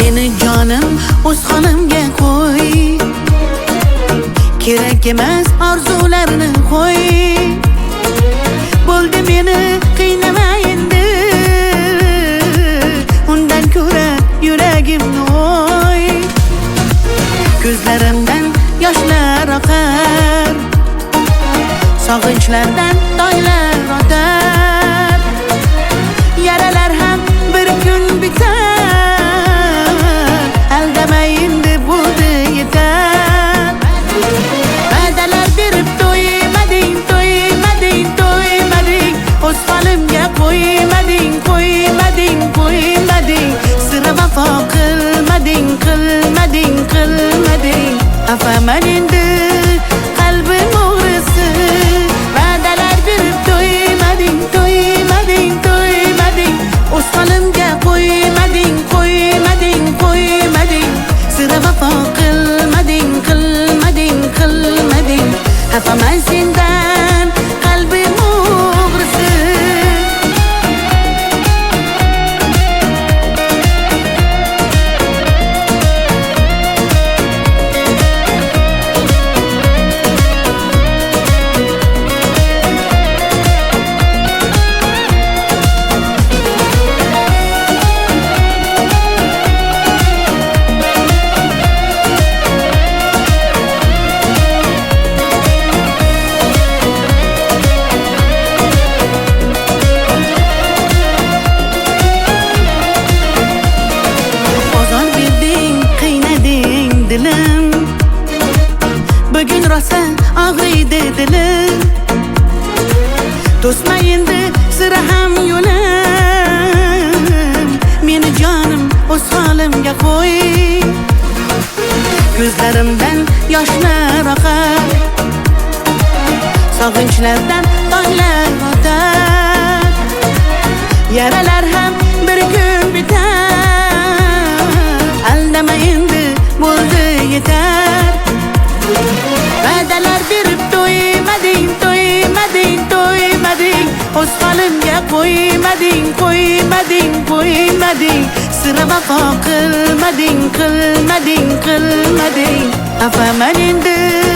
Meni jonim o'z xonamga qo'y, kerak emas orzularni qo'y. Bo'ldi meni qiynama endi, undan ko'ra yuragimni o'y. Ko'zlarimdan yoshlar oqar, sog'inchlardan tonglar otar. Yaralar ham bir kun bitar, aldama endi bo'ldi yetar. Va'dalar berib to'ymading, to'ymading, to'ymading, o'z holimga qo'ymading, qo'ymading, qo'ymading. Sira vafo qilmading, qilmading, qilmading. Afaman endi qalbim o'g'risi. Va'dalar berib to'ymading, to'ymading, to'ymading, o'z holimga qo'ymading, qo'ymading, qo'ymading. Sira vafo qilmading, qilmading, qilmading. Afaman sendan qalbim o'g'risi. Bugun rosa og'riydi dilim, to'sma endi sira ham yo'lim. Meni jonim o'z holimga qo'y, ko'zlarimdan yoshlar oqar, sog'inchlardan tonglar otar. Yaralar ham bir kun bitar, aldama endi bo'ldi yetar. Va'dalar berib to'ymading, to'ymading, to'ymading, o'z holimga qo'ymading, qo'ymading, qo'ymading. Sira vafo qilmading, qilmading, qilmading. Afaman endi